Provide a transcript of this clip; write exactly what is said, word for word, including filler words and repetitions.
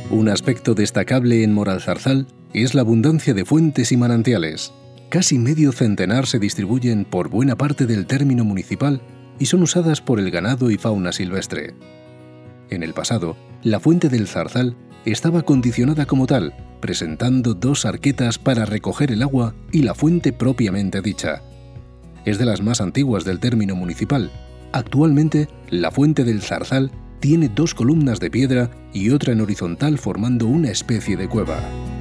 Un aspecto destacable en Moralzarzal es la abundancia de fuentes y manantiales. Casi medio centenar se distribuyen por buena parte del término municipal y son usadas por el ganado y fauna silvestre. En el pasado, la fuente del Zarzal estaba condicionada como tal, presentando dos arquetas para recoger el agua y la fuente propiamente dicha. Es de las más antiguas del término municipal. Actualmente, la fuente del Zarzal tiene dos columnas de piedra y otra en horizontal formando una especie de cueva.